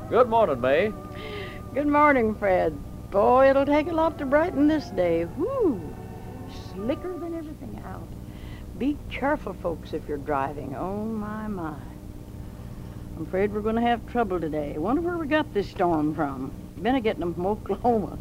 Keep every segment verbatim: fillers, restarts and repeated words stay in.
Good morning, May. Good morning, Fred. Boy, it'll take a lot to brighten this day. Whoo! Slicker than everything out. Be careful, folks, if you're driving. Oh, my, my. I'm afraid we're going to have trouble today. I wonder where we got this storm from. Been a getting them from Oklahoma.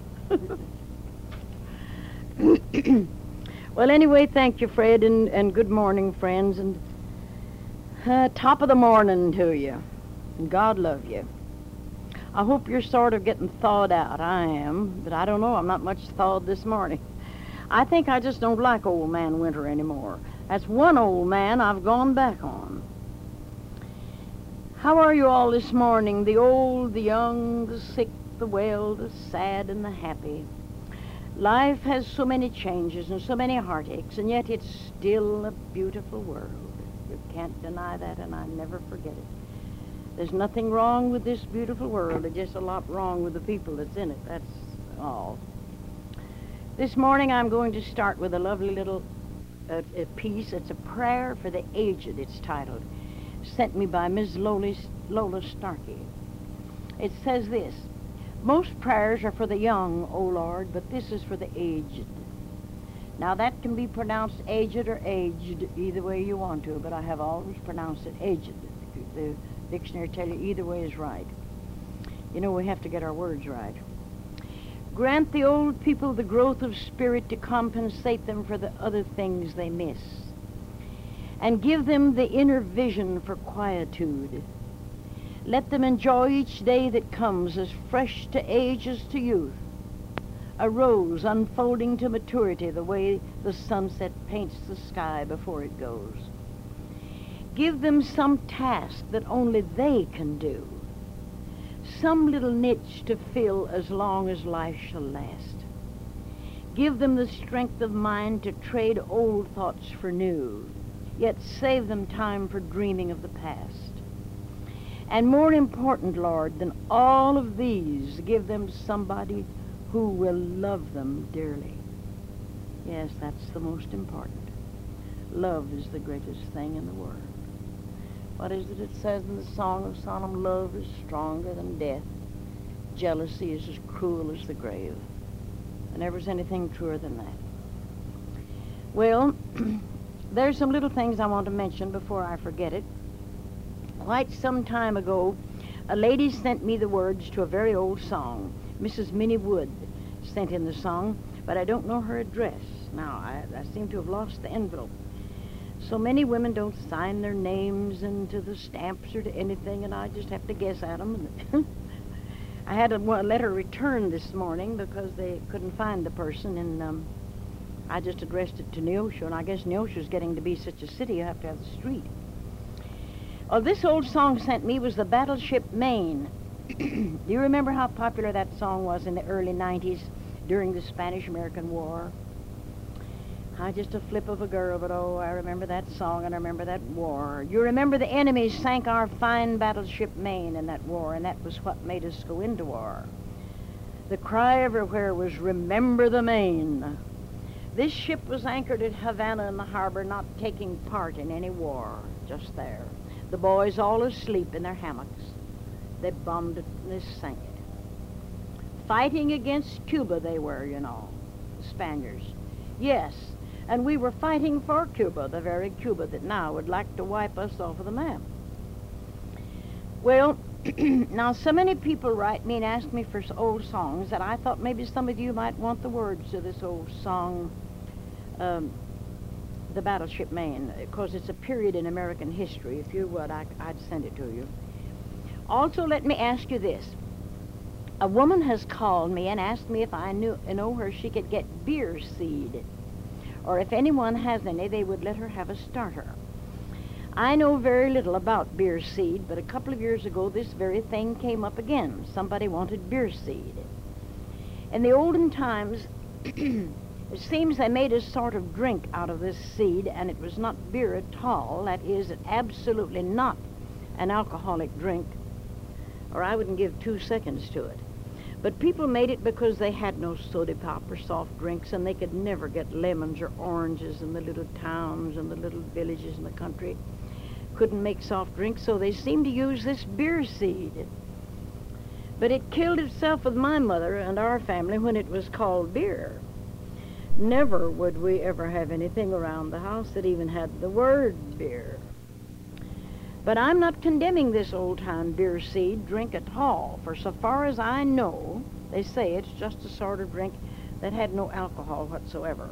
Well, anyway, thank you, Fred, and, and good morning, friends, and uh, top of the morning to you. And God love you. I hope you're sort of getting thawed out. I am, but I don't know. I'm not much thawed this morning. I think I just don't like old man winter anymore. That's one old man I've gone back on. How are you all this morning? The old, the young, the sick, the well, the sad, and the happy. Life has so many changes and so many heartaches, and yet it's still a beautiful world. You can't deny that, and I never forget it. There's nothing wrong with this beautiful world. There's just a lot wrong with the people that's in it. That's all. This morning I'm going to start with a lovely little uh, a piece. It's a prayer for the aged, it's titled. Sent me by Miz Lola, Lola Starkey. It says this: most prayers are for the young, O Lord, but this is for the aged. Now that can be pronounced aged or aged, either way you want to, but I have always pronounced it aged. The dictionary tell you either way is right. You know, we have to get our words right. Grant the old people the growth of spirit to compensate them for the other things they miss, and give them the inner vision for quietude. Let them enjoy each day that comes as fresh to age as to youth, a rose unfolding to maturity the way the sunset paints the sky before it goes. Give them some task that only they can do, some little niche to fill as long as life shall last. Give them the strength of mind to trade old thoughts for new, yet save them time for dreaming of the past. And more important, Lord, than all of these, give them somebody who will love them dearly. Yes, that's the most important. Love is the greatest thing in the world. What is it it says in the Song of Solomon? Love is stronger than death. Jealousy is as cruel as the grave. There never's anything truer than that. Well, there's some little things I want to mention before I forget it. Quite some time ago, a lady sent me the words to a very old song. Missus Minnie Wood sent in the song, but I don't know her address. Now, I, I seem to have lost the envelope. So many women don't sign their names into the stamps or to anything, and I just have to guess at them. I had a, a letter returned this morning because they couldn't find the person, and um, I just addressed it to Neosho, and I guess Neosho's getting to be such a city you have to have the street. Well, this old song sent me was the Battleship Maine. Do you remember how popular that song was in the early nineties during the Spanish-American War? I'm just a flip of a girl, but oh, I remember that song and I remember that war. You remember the enemy sank our fine battleship Maine in that war, and that was what made us go into war. The cry everywhere was, "Remember the Maine." This ship was anchored at Havana in the harbor, not taking part in any war, just there. The boys all asleep in their hammocks. They bombed it and they sank it. Fighting against Cuba they were, you know, the Spaniards. Yes, and we were fighting for Cuba, the very Cuba that now would like to wipe us off of the map. Well, now so many people write me and ask me for old songs that I thought maybe some of you might want the words to this old song, um, the Battleship Maine, because it's a period in American history. If you would, I, I'd send it to you. Also, let me ask you this. A woman has called me and asked me if I knew know where she could get beer seed, or if anyone has any, they would let her have a starter. I know very little about beer seed, but a couple of years ago this very thing came up again. Somebody wanted beer seed. In the olden times, it seems they made a sort of drink out of this seed, and it was not beer at all. That is, absolutely not an alcoholic drink, or I wouldn't give two seconds to it. But people made it because they had no soda pop or soft drinks, and they could never get lemons or oranges in the little towns and the little villages in the country. Couldn't make soft drinks, so they seemed to use this beer seed. But it killed itself with my mother and our family when it was called beer. Never would we ever have anything around the house that even had the word beer. But I'm not condemning this old-time beer seed drink at all, for so far as I know, they say it's just a sort of drink that had no alcohol whatsoever.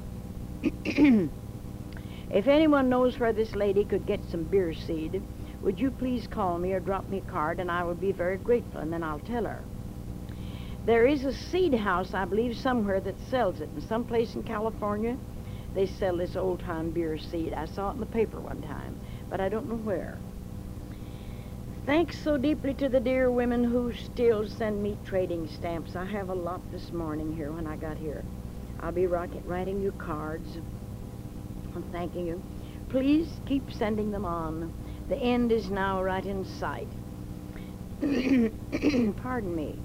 If anyone knows where this lady could get some beer seed, would you please call me or drop me a card, and I will be very grateful, and then I'll tell her. There is a seed house, I believe, somewhere that sells it. In some place in California, they sell this old-time beer seed. I saw it in the paper one time, but I don't know where. Thanks so deeply to the dear women who still send me trading stamps. I have a lot this morning here when I got here. I'll be writing you cards and thanking you. Please keep sending them on. The end is now right in sight. Pardon me.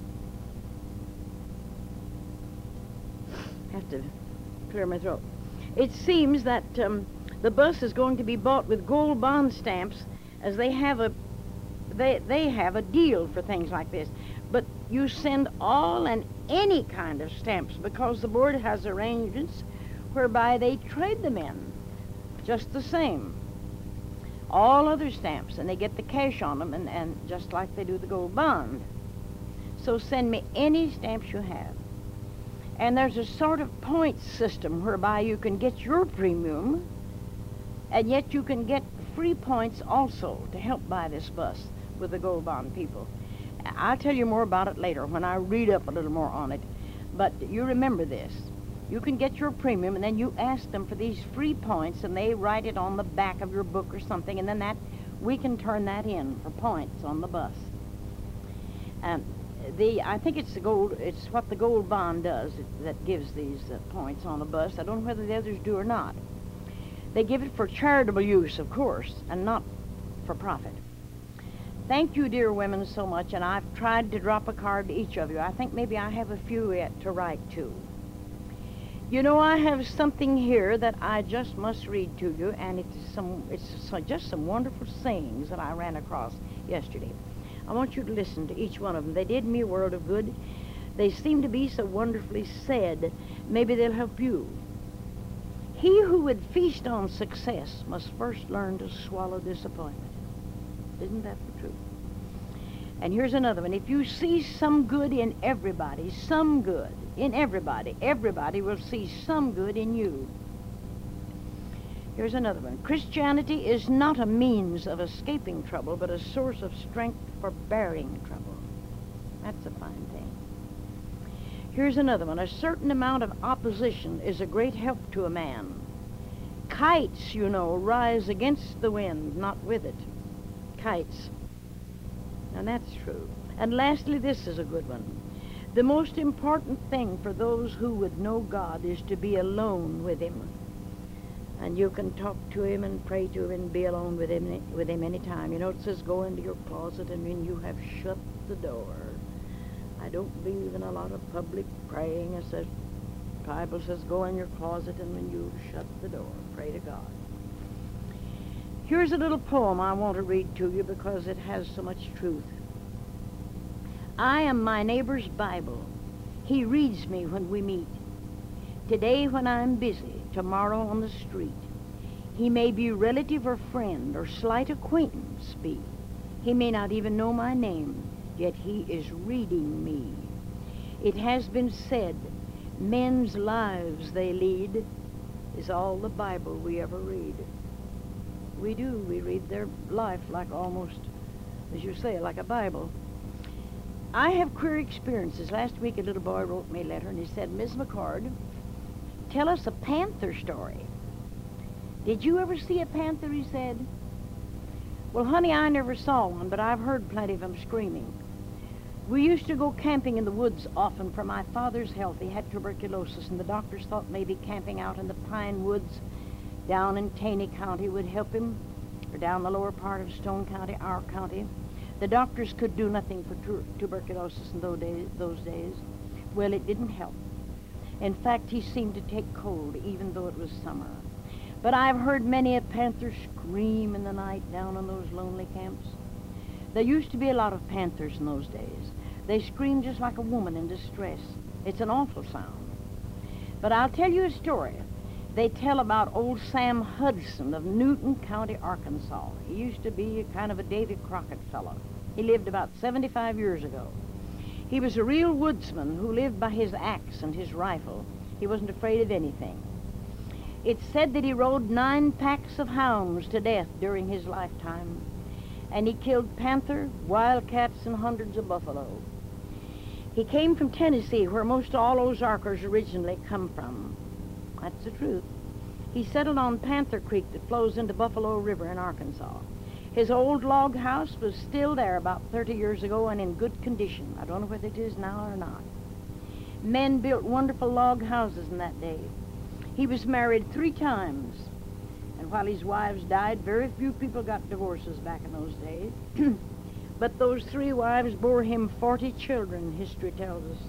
Have to clear my throat. It seems that um, the bus is going to be bought with gold bond stamps, as they have a they they have a deal for things like this. But you send all and any kind of stamps, because the board has arrangements whereby they trade them in just the same. All other stamps, and they get the cash on them, and, and just like they do the gold bond. So send me any stamps you have. And there's a sort of point system whereby you can get your premium, and yet you can get free points also to help buy this bus with the gold bond people. I'll tell you more about it later when I read up a little more on it. But you remember this. You can get your premium, and then you ask them for these free points, and they write it on the back of your book or something, and then that we can turn that in for points on the bus. Um, the I think it's the gold. It's what the gold bond does that gives these uh, points on the bus. I don't know whether the others do or not. They give it for charitable use, of course, and not for profit. Thank you, dear women, so much, and I've tried to drop a card to each of you. I think maybe I have a few yet to write to. You know, I have something here that I just must read to you, and it's some it's so, just some wonderful sayings that I ran across yesterday. I want you to listen to each one of them. They did me a world of good. They seem to be so wonderfully said. Maybe they'll help you. He who would feast on success must first learn to swallow disappointment. Isn't that the truth? And here's another one. If you see some good in everybody, some good in everybody, everybody will see some good in you. Here's another one. Christianity is not a means of escaping trouble, but a source of strength for bearing trouble. That's a fine thing. Here's another one. A certain amount of opposition is a great help to a man. Kites, you know, rise against the wind, not with it. Kites. Now that's true. And lastly, this is a good one. The most important thing for those who would know God is to be alone with him. And you can talk to him and pray to him and be alone with him with him anytime. You know, it says go into your closet and when you have shut the door. I don't believe in a lot of public praying. It says, the Bible says go in your closet and when you shut the door, pray to God. Here's a little poem I want to read to you because it has so much truth. I am my neighbor's Bible. He reads me when we meet. Today when I'm busy, tomorrow on the street. He may be relative or friend or slight acquaintance be. He may not even know my name, yet he is reading me. It has been said, men's lives they lead is all the Bible we ever read. We do. We read their life like almost, as you say, like a Bible. I have queer experiences. Last week a little boy wrote me a letter and he said, Miss McCord, tell us a panther story. Did you ever see a panther, he said. Well, honey, I never saw one, but I've heard plenty of them screaming. We used to go camping in the woods often for my father's health. He had tuberculosis, and the doctors thought maybe camping out in the pine woods down in Taney County would help him, or down the lower part of Stone County, our county. The doctors could do nothing for tu tuberculosis in those days, those days. Well, it didn't help. In fact, he seemed to take cold, even though it was summer. But I've heard many a panther scream in the night down on those lonely camps. There used to be a lot of panthers in those days. They scream just like a woman in distress. It's an awful sound. But I'll tell you a story. They tell about old Sam Hudson of Newton County, Arkansas. He used to be a kind of a Davy Crockett fellow. He lived about seventy-five years ago. He was a real woodsman who lived by his axe and his rifle. He wasn't afraid of anything. It's said that he rode nine packs of hounds to death during his lifetime, and he killed panther, wildcats, and hundreds of buffalo. He came from Tennessee, where most all Ozarkers originally come from. That's the truth. He settled on Panther Creek that flows into Buffalo River in Arkansas. His old log house was still there about thirty years ago and in good condition. I don't know whether it is now or not. Men built wonderful log houses in that day. He was married three times, and while his wives died, very few people got divorces back in those days. But those three wives bore him forty children, history tells us.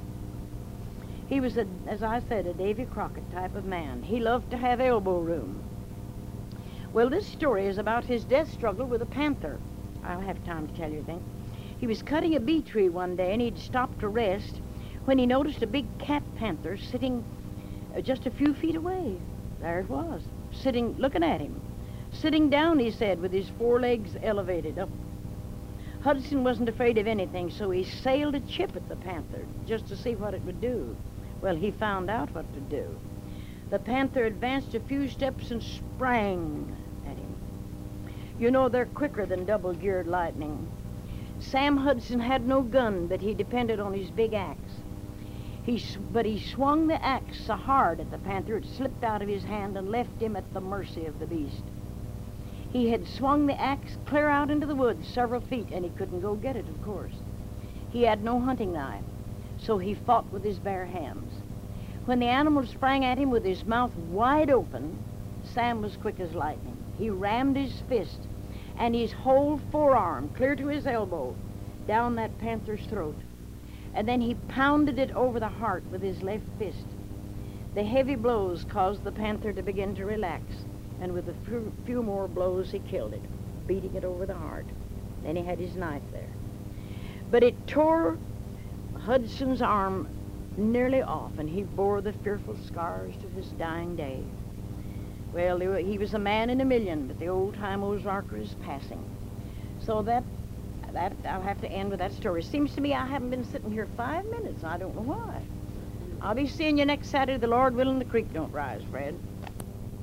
He was, a, as I said, a Davy Crockett type of man. He loved to have elbow room. Well, this story is about his death struggle with a panther. I don't have time to tell you anything. He was cutting a bee tree one day, and he'd stopped to rest when he noticed a big cat panther sitting uh, just a few feet away. There it was, sitting, looking at him. Sitting down, he said, with his forelegs elevated up. Hudson wasn't afraid of anything, so he sailed a chip at the panther just to see what it would do. Well, he found out what to do. The panther advanced a few steps and sprang at him. You know, they're quicker than double-geared lightning. Sam Hudson had no gun, but he depended on his big axe. He, but he swung the axe so hard at the panther it slipped out of his hand and left him at the mercy of the beast. He had swung the axe clear out into the woods several feet, and he couldn't go get it, of course. He had no hunting knife, so he fought with his bare hands. When the animal sprang at him with his mouth wide open, Sam was quick as lightning. He rammed his fist and his whole forearm, clear to his elbow, down that panther's throat. And then he pounded it over the heart with his left fist. The heavy blows caused the panther to begin to relax, and with a few, few more blows he killed it, beating it over the heart. Then he had his knife there. But it tore Hudson's arm nearly off, and he bore the fearful scars to his dying day. Well, he was a man in a million, but the old-time Ozarker is passing. So that, that I'll have to end with that story. Seems to me I haven't been sitting here five minutes. I don't know why. I'll be seeing you next Saturday, the Lord willing, the creek don't rise, Fred.